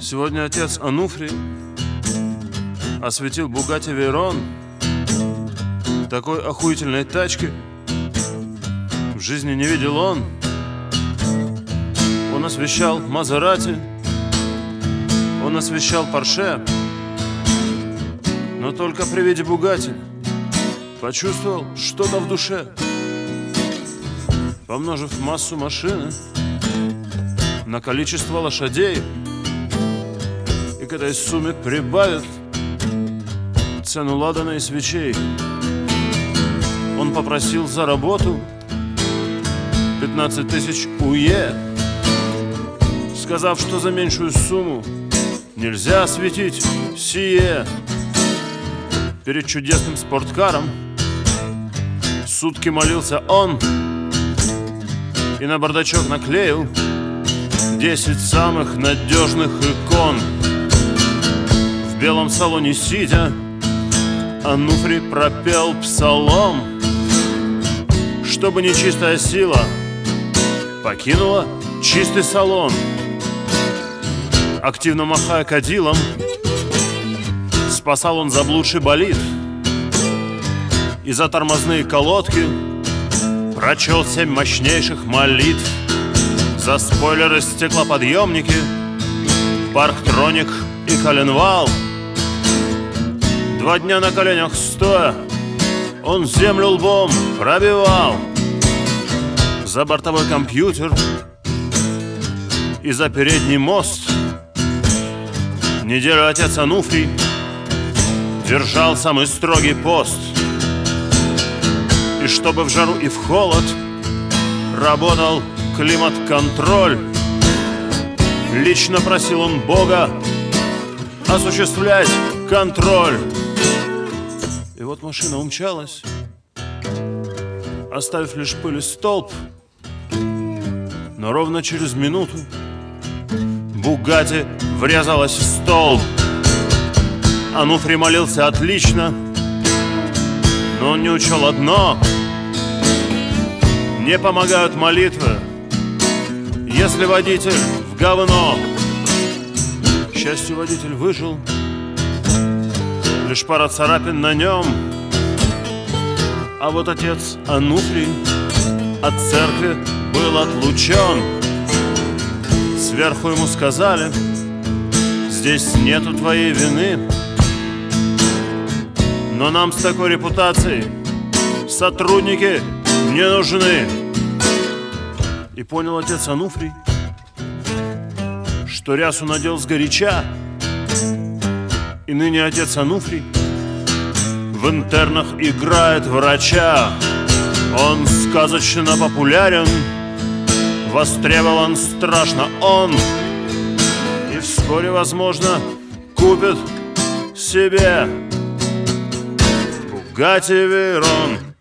Сегодня отец Ануфрий осветил Бугатти Вейрон. Такой охуительной тачки в жизни не видел он. Он освещал Мазерати, он освещал Порше, но только при виде Бугатти почувствовал что-то в душе. Помножив массу машины на количество лошадей, и к этой сумме прибавит цену ладана и свечей, он попросил за работу 15 тысяч УЕ, сказав, что за меньшую сумму нельзя осветить сие. Перед чудесным спорткаром сутки молился он и на бардачок наклеил 10 самых надежных икон. В белом салоне сидя, Ануфрий пропел псалом, чтобы нечистая сила покинула чистый салон. Активно махая кадилом, спасал он заблудший болид, и за тормозные колодки прочел 7 мощнейших молитв. За спойлеры, стеклоподъемники, парктроник и коленвал. 2 дня на коленях стоя он землю лбом пробивал. За бортовой компьютер и за передний мост неделю отец Ануфрий держал самый строгий пост. И чтобы в жару и в холод работал климат-контроль, лично просил он Бога осуществлять контроль. И вот машина умчалась, оставив лишь пыль и столб. Но ровно через минуту Бугатти врезалась в столб. Ануфрий молился отлично, но он не учел одно: не помогают молитвы, если водитель в говно. К счастью, водитель выжил, лишь пара царапин на нем. А вот отец Ануфрий от церкви был отлучен. Сверху ему сказали: здесь нету твоей вины, но нам с такой репутацией сотрудники не нужны. И понял отец Ануфрий, что рясу надел сгоряча, и ныне отец Ануфрий в интернах играет врача. Он сказочно популярен, востребован страшно он, и вскоре, возможно, купит себе Бугатти Вейрон.